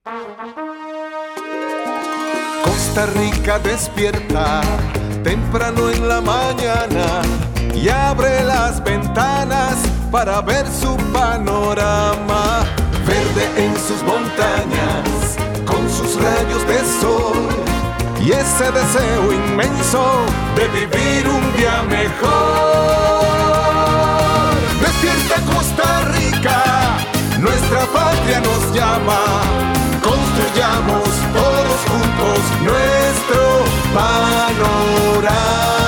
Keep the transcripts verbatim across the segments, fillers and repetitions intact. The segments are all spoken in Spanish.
Costa Rica despierta temprano en la mañana y abre las ventanas para ver su panorama. Verde en sus montañas, con sus rayos de sol y ese deseo inmenso de vivir un día mejor. Despierta Costa Rica, nuestra patria nos llama. Construyamos todos juntos nuestro panorama.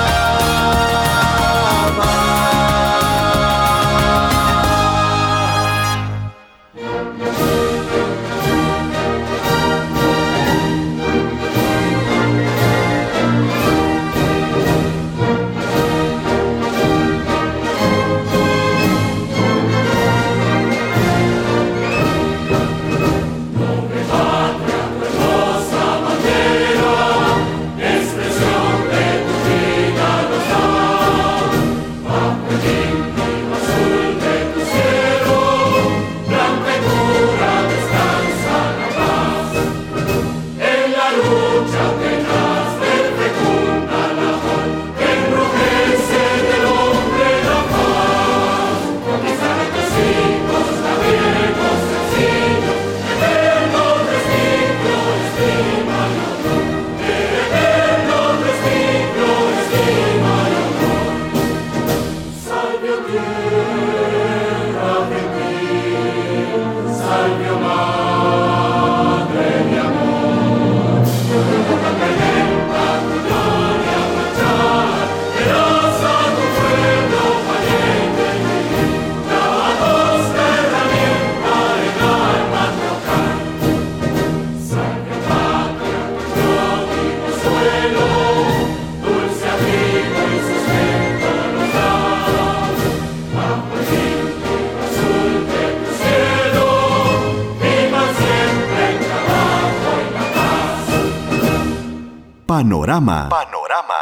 Panorama. Panorama.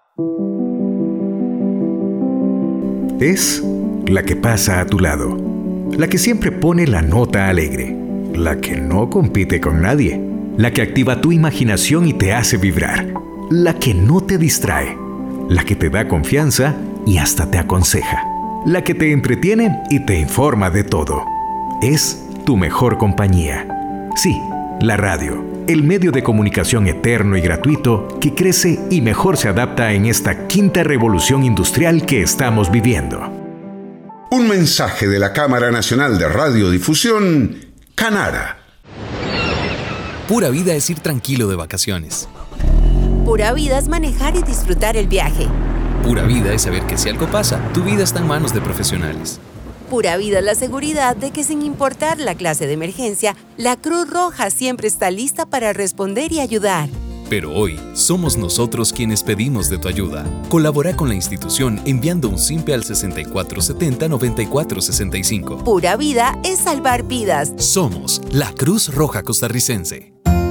Es la que pasa a tu lado, la que siempre pone la nota alegre, la que no compite con nadie, la que activa tu imaginación y te hace vibrar, la que no te distrae, la que te da confianza y hasta te aconseja, la que te entretiene y te informa de todo. Es tu mejor compañía. Sí, la radio. El medio de comunicación eterno y gratuito que crece y mejor se adapta en esta quinta revolución industrial que estamos viviendo. Un mensaje de la Cámara Nacional de Radiodifusión, Canara. Pura vida es ir tranquilo de vacaciones. Pura vida es manejar y disfrutar el viaje. Pura vida es saber que si algo pasa, tu vida está en manos de profesionales. Pura vida es la seguridad de que sin importar la clase de emergencia, la Cruz Roja siempre está lista para responder y ayudar. Pero hoy, somos nosotros quienes pedimos de tu ayuda. Colabora con la institución enviando un simpe al sesenta y cuatro setenta noventa y cuatro sesenta y cinco. Pura vida es salvar vidas. Somos la Cruz Roja Costarricense.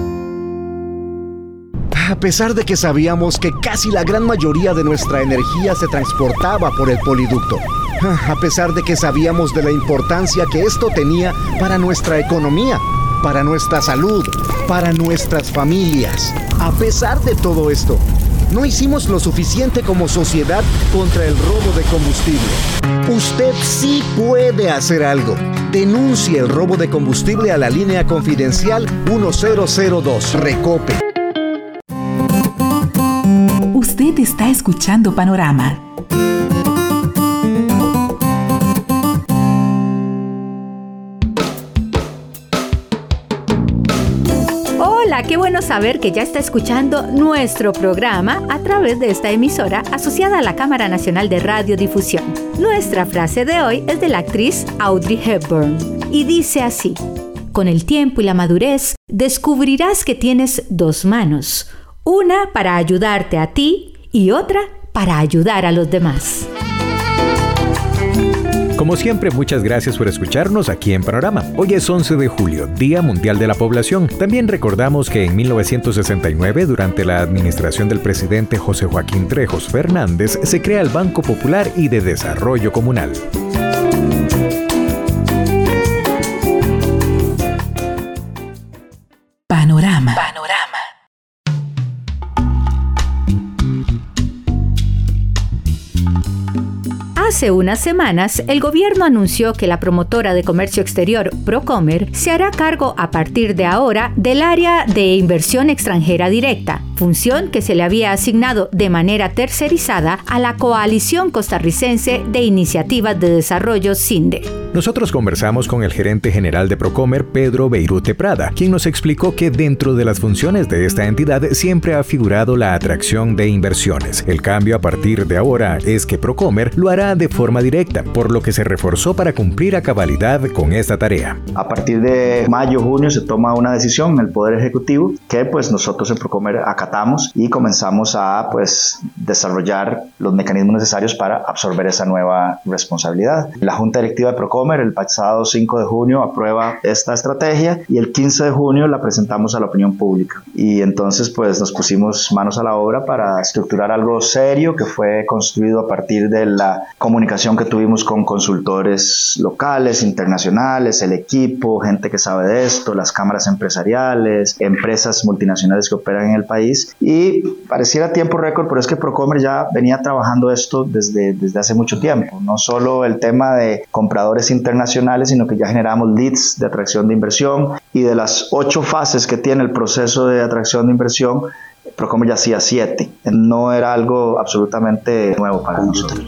A pesar de que sabíamos que casi la gran mayoría de nuestra energía se transportaba por el poliducto, a pesar de que sabíamos de la importancia que esto tenía para nuestra economía, para nuestra salud, para nuestras familias, a pesar de todo esto, no hicimos lo suficiente como sociedad contra el robo de combustible. Usted sí puede hacer algo. Denuncie el robo de combustible a la línea confidencial uno cero cero dos, Recope. Usted está escuchando Panorama. Hola, qué bueno saber que ya está escuchando nuestro programa a través de esta emisora asociada a la Cámara Nacional de Radiodifusión. Nuestra frase de hoy es de la actriz Audrey Hepburn y dice así: con el tiempo y la madurez descubrirás que tienes dos manos, una para ayudarte a ti y otra para ayudar a los demás. Como siempre, muchas gracias por escucharnos aquí en Panorama. Hoy es once de julio, Día Mundial de la Población. También recordamos que en mil novecientos sesenta y nueve, durante la administración del presidente José Joaquín Trejos Fernández, se crea el Banco Popular y de Desarrollo Comunal. Panorama. Panorama. Hace unas semanas, el gobierno anunció que la promotora de comercio exterior Procomer se hará cargo a partir de ahora del área de inversión extranjera directa, función que se le había asignado de manera tercerizada a la Coalición Costarricense de Iniciativas de Desarrollo CINDE. Nosotros conversamos con el gerente general de Procomer, Pedro Beirute Prada, quien nos explicó que dentro de las funciones de esta entidad siempre ha figurado la atracción de inversiones. El cambio a partir de ahora es que Procomer lo hará de forma directa, por lo que se reforzó para cumplir a cabalidad con esta tarea. A partir de mayo, junio se toma una decisión en el Poder Ejecutivo que pues nosotros en Procomer acatamos y comenzamos a pues desarrollar los mecanismos necesarios para absorber esa nueva responsabilidad. La Junta Directiva de Procomer el pasado cinco de junio aprueba esta estrategia y el quince de junio la presentamos a la opinión pública. Y entonces pues nos pusimos manos a la obra para estructurar algo serio que fue construido a partir de la comunicación que tuvimos con consultores locales, internacionales, el equipo, gente que sabe de esto, las cámaras empresariales, empresas multinacionales que operan en el país. Y pareciera tiempo récord, pero es que Procomer ya venía trabajando esto desde, desde hace mucho tiempo. No solo el tema de compradores internacionales, sino que ya generamos leads de atracción de inversión, y de las ocho fases que tiene el proceso de atracción de inversión, Procomer ya hacía siete. No era algo absolutamente nuevo para nosotros.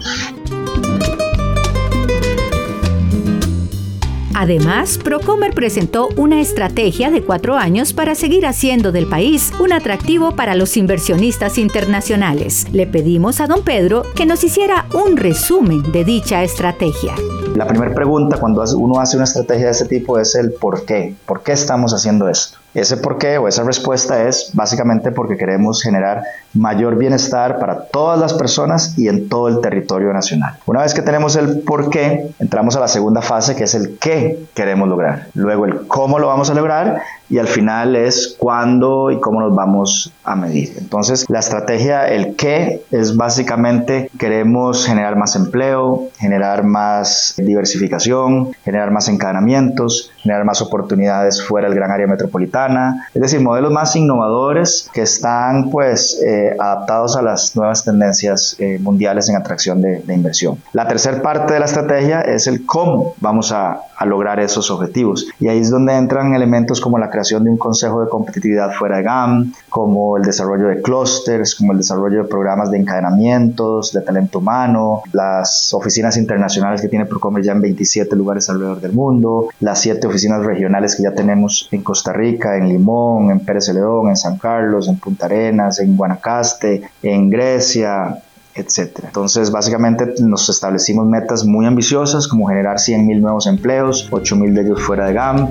Además, Procomer presentó una estrategia de cuatro años para seguir haciendo del país un atractivo para los inversionistas internacionales. Le pedimos a don Pedro que nos hiciera un resumen de dicha estrategia. La primera pregunta cuando uno hace una estrategia de este tipo es el por qué. ¿Por qué estamos haciendo esto? Ese por qué o esa respuesta es básicamente porque queremos generar mayor bienestar para todas las personas y en todo el territorio nacional. Una vez que tenemos el por qué, entramos a la segunda fase, que es el qué queremos lograr. Luego el cómo lo vamos a lograr y al final es cuándo y cómo nos vamos a medir. Entonces la estrategia, el qué, es básicamente queremos generar más empleo, generar más diversificación, generar más encadenamientos, generar más oportunidades fuera del gran área metropolitana, es decir, modelos más innovadores que están pues eh, adaptados a las nuevas tendencias eh, mundiales en atracción de, de inversión. La tercera parte de la estrategia es el cómo vamos a, a lograr esos objetivos, y ahí es donde entran elementos como la creación de un consejo de competitividad fuera de G A M, como el desarrollo de clústeres, como el desarrollo de programas de encadenamientos, de talento humano, las oficinas internacionales que tiene Procomer ya en veintisiete lugares alrededor del mundo, las siete oficinas regionales que ya tenemos en Costa Rica, en Limón, en Pérez Celedón, en San Carlos, en Punta Arenas, en Guanacaste, en Grecia, etcétera. Entonces, básicamente nos establecimos metas muy ambiciosas, como generar cien mil nuevos empleos, ocho mil de ellos fuera de G A M.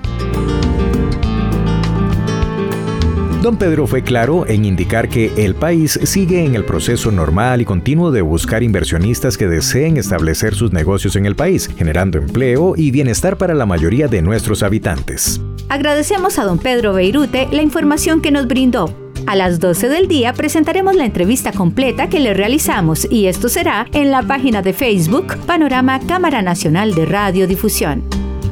Don Pedro fue claro en indicar que el país sigue en el proceso normal y continuo de buscar inversionistas que deseen establecer sus negocios en el país, generando empleo y bienestar para la mayoría de nuestros habitantes. Agradecemos a don Pedro Beirute la información que nos brindó. A las doce del día presentaremos la entrevista completa que le realizamos, y esto será en la página de Facebook Panorama Cámara Nacional de Radiodifusión.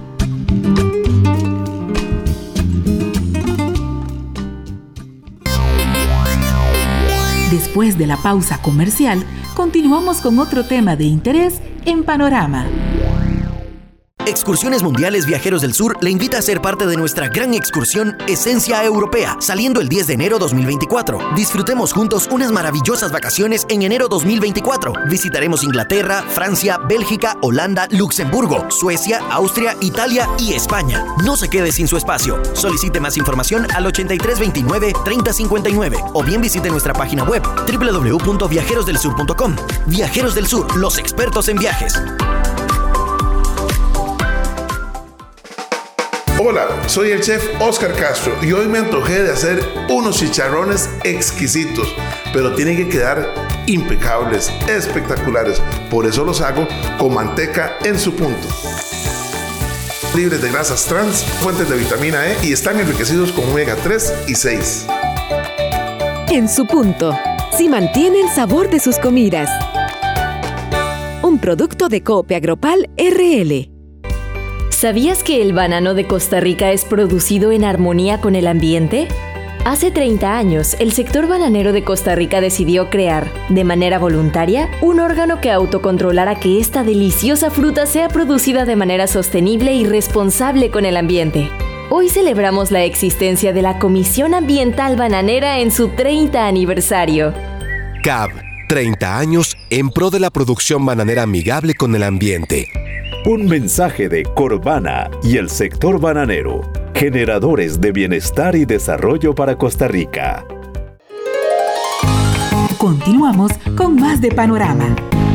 Después de la pausa comercial, continuamos con otro tema de interés en Panorama. Excursiones Mundiales Viajeros del Sur le invita a ser parte de nuestra gran excursión Esencia Europea, saliendo el diez de enero dos mil veinticuatro. Disfrutemos juntos unas maravillosas vacaciones en enero dos mil veinticuatro. Visitaremos Inglaterra, Francia, Bélgica, Holanda, Luxemburgo, Suecia, Austria, Italia y España. No se quede sin su espacio. Solicite más información al ochenta y tres veintinueve treinta cincuenta y nueve o bien visite nuestra página web doble u doble u doble u punto viajeros del sur punto com. Viajeros del Sur, los expertos en viajes. Hola, soy el chef Oscar Castro y hoy me antojé de hacer unos chicharrones exquisitos, pero tienen que quedar impecables, espectaculares. Por eso los hago con manteca en su punto. Libres de grasas trans, fuentes de vitamina E y están enriquecidos con omega tres y seis. En su punto, si mantiene el sabor de sus comidas. Un producto de Coop Agropal R L. ¿Sabías que el banano de Costa Rica es producido en armonía con el ambiente? Hace treinta años, el sector bananero de Costa Rica decidió crear, de manera voluntaria, un órgano que autocontrolara que esta deliciosa fruta sea producida de manera sostenible y responsable con el ambiente. Hoy celebramos la existencia de la Comisión Ambiental Bananera en su treinta aniversario. C A B, treinta años en pro de la producción bananera amigable con el ambiente. Un mensaje de Corvana y el sector bananero, generadores de bienestar y desarrollo para Costa Rica. Continuamos con más de Panorama.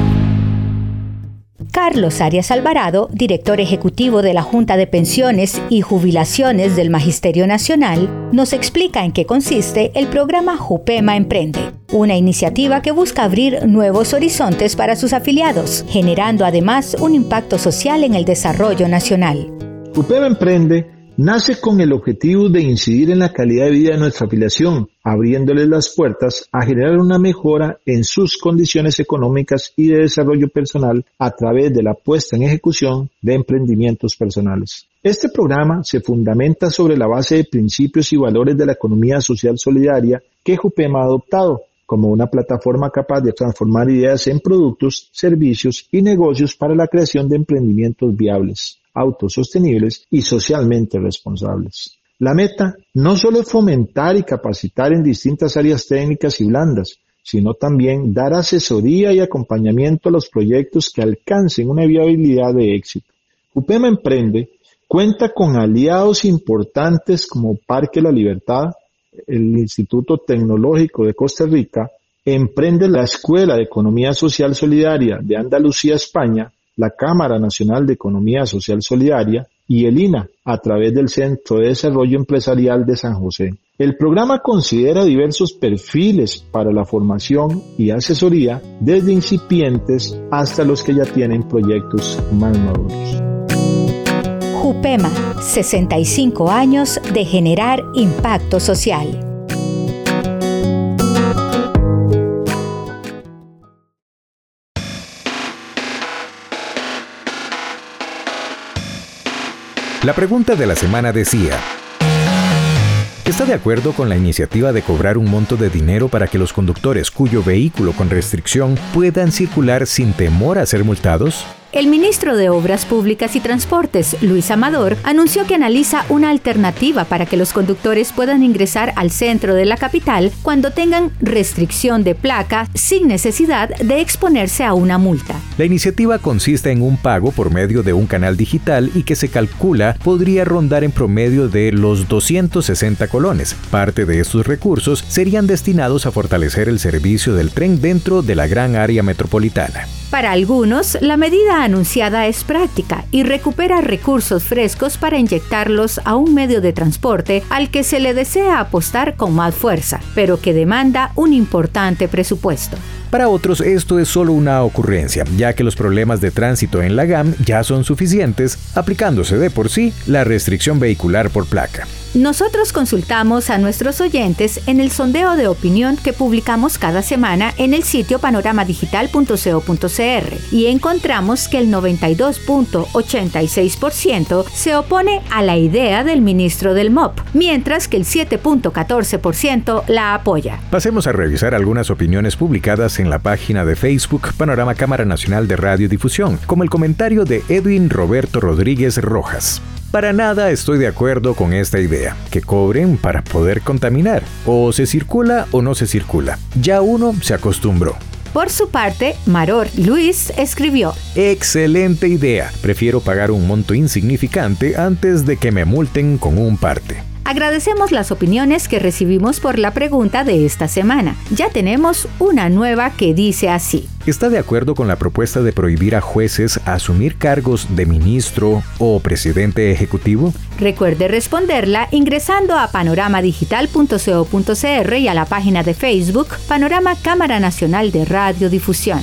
Carlos Arias Alvarado, director ejecutivo de la Junta de Pensiones y Jubilaciones del Magisterio Nacional, nos explica en qué consiste el programa Jupema Emprende, una iniciativa que busca abrir nuevos horizontes para sus afiliados, generando además un impacto social en el desarrollo nacional. Jupema Emprende nace con el objetivo de incidir en la calidad de vida de nuestra afiliación, abriéndoles las puertas a generar una mejora en sus condiciones económicas y de desarrollo personal a través de la puesta en ejecución de emprendimientos personales. Este programa se fundamenta sobre la base de principios y valores de la economía social solidaria que Jupema ha adoptado, como una plataforma capaz de transformar ideas en productos, servicios y negocios para la creación de emprendimientos viables, autosostenibles y socialmente responsables. La meta no solo es fomentar y capacitar en distintas áreas técnicas y blandas, sino también dar asesoría y acompañamiento a los proyectos que alcancen una viabilidad de éxito. Jupema Emprende cuenta con aliados importantes como Parque La Libertad, el Instituto Tecnológico de Costa Rica, Emprende la Escuela de Economía Social Solidaria de Andalucía, España, la Cámara Nacional de Economía Social Solidaria y el I N A a través del Centro de Desarrollo Empresarial de San José. El programa considera diversos perfiles para la formación y asesoría, desde incipientes hasta los que ya tienen proyectos más maduros. Jupema, sesenta y cinco años de generar impacto social. La pregunta de la semana decía: ¿está de acuerdo con la iniciativa de cobrar un monto de dinero para que los conductores cuyo vehículo con restricción puedan circular sin temor a ser multados? El ministro de Obras Públicas y Transportes, Luis Amador, anunció que analiza una alternativa para que los conductores puedan ingresar al centro de la capital cuando tengan restricción de placa sin necesidad de exponerse a una multa. La iniciativa consiste en un pago por medio de un canal digital y que se calcula podría rondar en promedio de los doscientos sesenta colones. Parte de estos recursos serían destinados a fortalecer el servicio del tren dentro de la gran área metropolitana. Para algunos, la medida anunciada es práctica y recupera recursos frescos para inyectarlos a un medio de transporte al que se le desea apostar con más fuerza, pero que demanda un importante presupuesto. Para otros esto es solo una ocurrencia, ya que los problemas de tránsito en la G A M ya son suficientes, aplicándose de por sí la restricción vehicular por placa. Nosotros consultamos a nuestros oyentes en el sondeo de opinión que publicamos cada semana en el sitio panorama digital punto co punto cr y encontramos que el noventa y dos punto ochenta y seis por ciento se opone a la idea del ministro del M O P, mientras que el siete punto catorce por ciento la apoya. Pasemos a revisar algunas opiniones publicadas en la página de Facebook Panorama Cámara Nacional de Radiodifusión, como el comentario de Edwin Roberto Rodríguez Rojas. Para nada estoy de acuerdo con esta idea, que cobren para poder contaminar. O se circula o no se circula. Ya uno se acostumbró. Por su parte, Maror Luis escribió: excelente idea. Prefiero pagar un monto insignificante antes de que me multen con un parte. Agradecemos las opiniones que recibimos por la pregunta de esta semana. Ya tenemos una nueva que dice así: ¿está de acuerdo con la propuesta de prohibir a jueces asumir cargos de ministro o presidente ejecutivo? Recuerde responderla ingresando a panorama digital punto co punto cr y a la página de Facebook Panorama Cámara Nacional de Radiodifusión.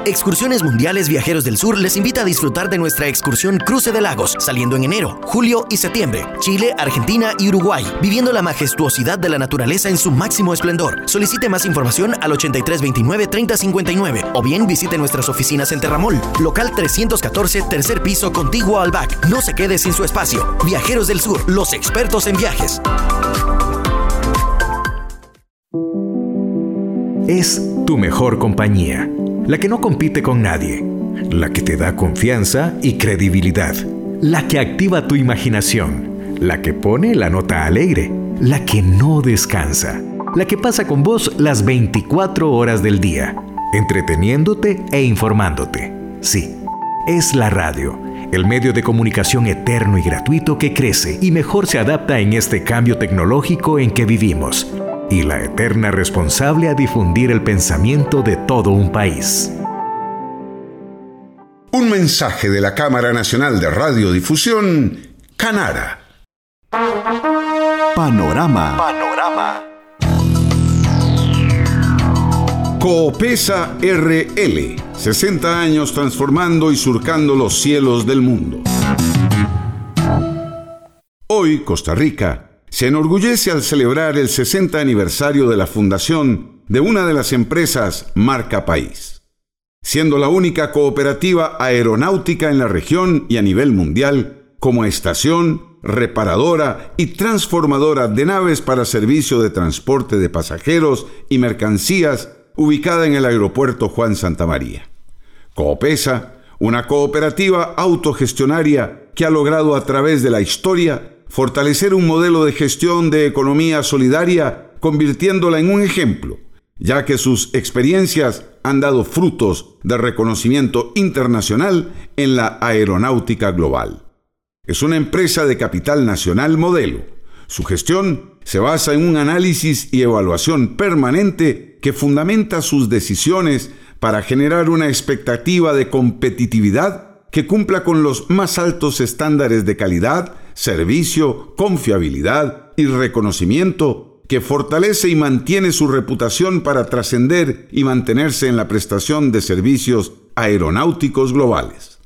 Excursiones Mundiales Viajeros del Sur les invita a disfrutar de nuestra excursión Cruce de Lagos, saliendo en enero, julio y septiembre. Chile, Argentina y Uruguay, viviendo la majestuosidad de la naturaleza en su máximo esplendor. Solicite más información al ochenta y tres veintinueve treinta cincuenta y nueve o bien visite nuestras oficinas en Terramol, local trescientos catorce, tercer piso, contiguo al B A C. No se quede sin su espacio. Viajeros del Sur, los expertos en viajes. Es tu mejor compañía, la que no compite con nadie, la que te da confianza y credibilidad, la que activa tu imaginación, la que pone la nota alegre, la que no descansa, la que pasa con vos las veinticuatro horas del día, entreteniéndote e informándote. Sí, es la radio, el medio de comunicación eterno y gratuito que crece y mejor se adapta en este cambio tecnológico en que vivimos, y la eterna responsable a difundir el pensamiento de todo un país. Un mensaje de la Cámara Nacional de Radiodifusión, Canara. Panorama. Panorama. Coopesa R L, sesenta años transformando y surcando los cielos del mundo. Hoy, Costa Rica se enorgullece al celebrar el sesenta aniversario de la fundación de una de las empresas marca país, siendo la única cooperativa aeronáutica en la región y a nivel mundial como estación, reparadora y transformadora de naves para servicio de transporte de pasajeros y mercancías ubicada en el aeropuerto Juan Santamaría. Coopesa, una cooperativa autogestionaria que ha logrado a través de la historia fortalecer un modelo de gestión de economía solidaria, convirtiéndola en un ejemplo, ya que sus experiencias han dado frutos de reconocimiento internacional en la aeronáutica global. Es una empresa de capital nacional modelo. Su gestión se basa en un análisis y evaluación permanente que fundamenta sus decisiones para generar una expectativa de competitividad que cumpla con los más altos estándares de calidad, servicio, confiabilidad y reconocimiento, que fortalece y mantiene su reputación para trascender y mantenerse en la prestación de servicios aeronáuticos globales.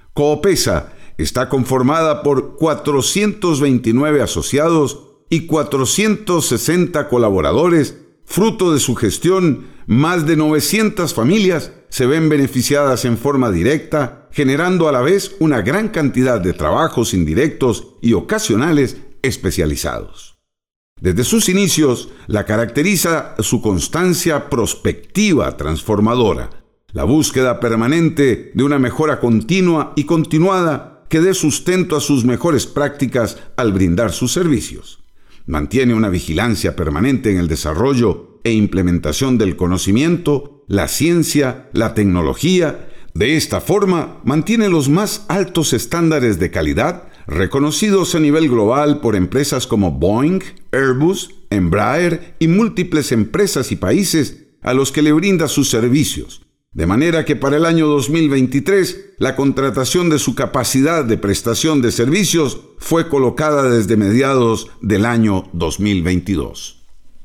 Coopesa está conformada por cuatrocientos veintinueve asociados y cuatrocientos sesenta colaboradores. Fruto de su gestión, más de novecientas familias se ven beneficiadas en forma directa, generando a la vez una gran cantidad de trabajos indirectos y ocasionales especializados. Desde sus inicios, la caracteriza su constancia prospectiva transformadora, la búsqueda permanente de una mejora continua y continuada que dé sustento a sus mejores prácticas al brindar sus servicios. Mantiene una vigilancia permanente en el desarrollo e implementación del conocimiento, la ciencia, la tecnología. De esta forma, mantiene los más altos estándares de calidad reconocidos a nivel global por empresas como Boeing, Airbus, Embraer y múltiples empresas y países a los que le brinda sus servicios. De manera que para el año dos mil veintitrés, la contratación de su capacidad de prestación de servicios fue colocada desde mediados del año dos mil veintidós.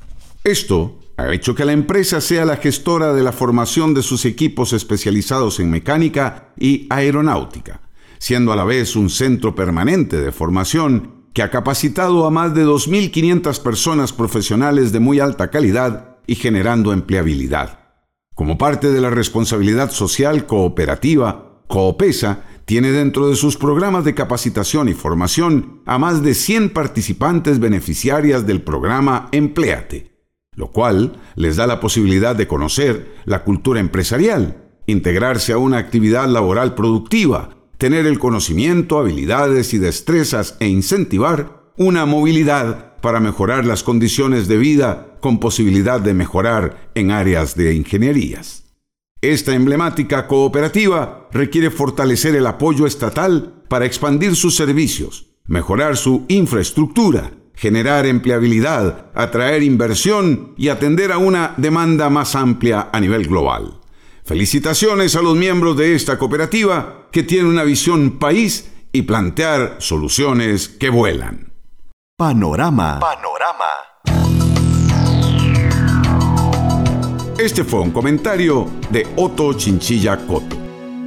Esto ha hecho que la empresa sea la gestora de la formación de sus equipos especializados en mecánica y aeronáutica, siendo a la vez un centro permanente de formación que ha capacitado a más de dos mil quinientas personas profesionales de muy alta calidad y generando empleabilidad. Como parte de la responsabilidad social cooperativa, Coopesa tiene dentro de sus programas de capacitación y formación a más de cien participantes beneficiarias del programa Empléate, lo cual les da la posibilidad de conocer la cultura empresarial, integrarse a una actividad laboral productiva, tener el conocimiento, habilidades y destrezas e incentivar una movilidad para mejorar las condiciones de vida con posibilidad de mejorar en áreas de ingenierías. Esta emblemática cooperativa requiere fortalecer el apoyo estatal para expandir sus servicios, mejorar su infraestructura, generar empleabilidad, atraer inversión y atender a una demanda más amplia a nivel global. Felicitaciones a los miembros de esta cooperativa que tiene una visión país y plantear soluciones que vuelan. Panorama. Panorama. Este fue un comentario de Otto Chinchilla Coto.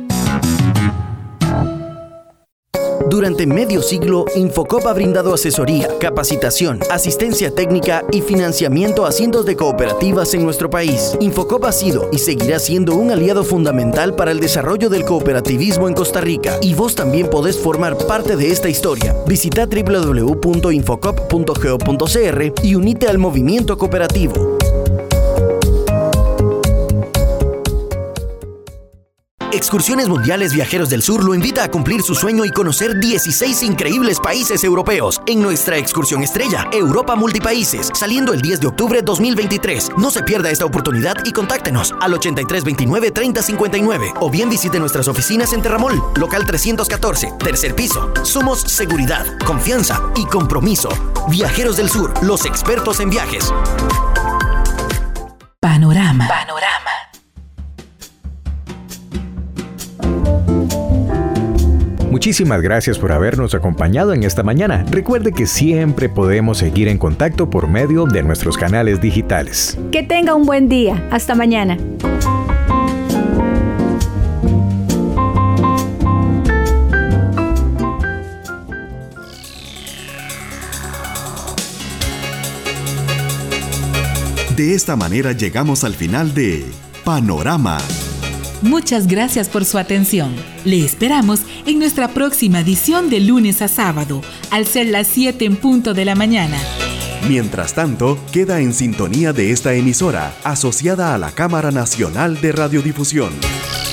Durante medio siglo, Infocop ha brindado asesoría, capacitación, asistencia técnica y financiamiento a cientos de cooperativas en nuestro país. Infocop ha sido y seguirá siendo un aliado fundamental para el desarrollo del cooperativismo en Costa Rica. Y vos también podés formar parte de esta historia. Visita doble u doble u doble u punto infocop punto go punto c r y unite al movimiento cooperativo. Excursiones Mundiales Viajeros del Sur lo invita a cumplir su sueño y conocer dieciséis increíbles países europeos en nuestra excursión estrella, Europa Multipaíses, saliendo el diez de octubre de dos mil veintitrés. No se pierda esta oportunidad y contáctenos al ochenta y tres veintinueve treinta cincuenta y nueve o bien visite nuestras oficinas en Terramol, local trescientos catorce, tercer piso. Somos seguridad, confianza y compromiso. Viajeros del Sur, los expertos en viajes. Panorama. Panorama. Muchísimas gracias por habernos acompañado en esta mañana. Recuerde que siempre podemos seguir en contacto por medio de nuestros canales digitales. Que tenga un buen día. Hasta mañana. De esta manera llegamos al final de Panorama. Muchas gracias por su atención. Le esperamos en nuestra próxima edición de lunes a sábado, al ser las siete en punto de la mañana. Mientras tanto, queda en sintonía de esta emisora, asociada a la Cámara Nacional de Radiodifusión.